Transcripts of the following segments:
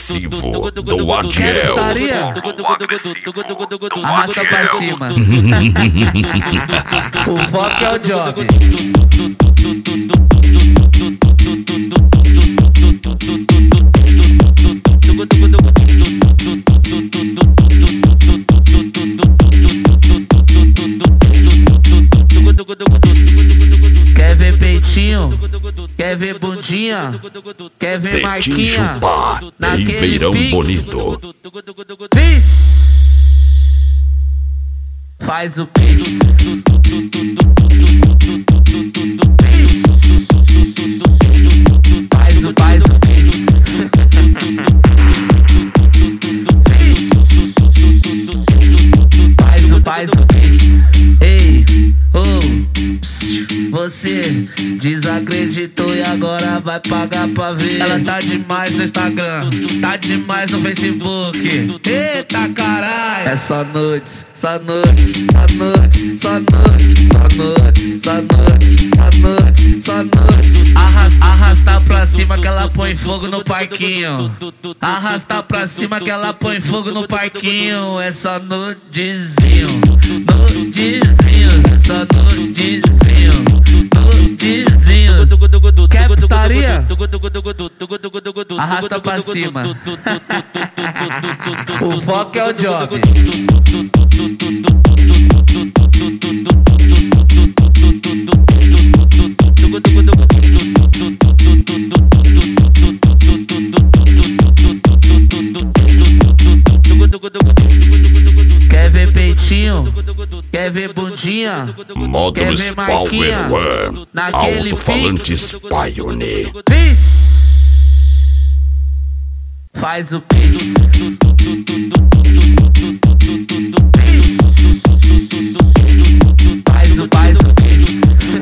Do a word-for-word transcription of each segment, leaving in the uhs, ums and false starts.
agressivo do Adiel. O agressivo do Arrasta pra cima. O foco é o job. Quer ver peitinho? Quer ver bundinha? Quer ver marquinha? Ribeirão Bonito. Vixe! Faz o pix. Faz o, faz o pix. Faz o, faz o pix. Ei, oh, psiu. Você desacreditou e agora vai pagar pra ver. Ela tá demais no Instagram, tá demais no Facebook. Eita caralho! É só nudes, só nudes, só nudes, só nudes, só nudes, só nudes, só nudes, só nudes. Arrasta, arrasta pra cima que ela põe fogo no parquinho. Arrasta pra cima que ela põe fogo no parquinho. É só nudezinho, nudezinho, só nudezinho, nudezinho. Quer putaria? Arrasta pra cima. O foco é o job. Quer ver peitinho? Quer ver bundinha? Módulos Power One. Alto-falantes Pioneer. Faz o pix. Faz o, faz o pix.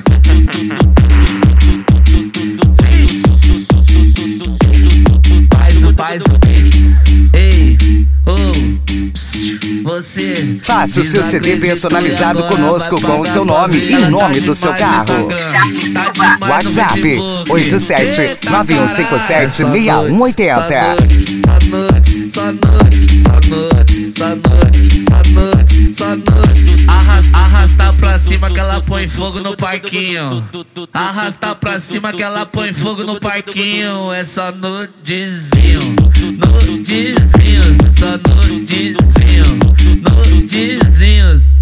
Faz o, faz o pix. Ei, oh, psiu. Você faça o seu C D personalizado conosco com o seu nome e o nome do seu carro. WhatsApp oito sete nove um cinco sete seis um oito zero. Só nudes, só nudes, só nudes, só nudes, só nudes, só nudes. Arrasta, arrasta pra cima que ela põe fogo no parquinho. Arrasta pra cima que ela põe fogo no parquinho. É só nudezinho, nudezinhos, só nudezinho, nudezinhos.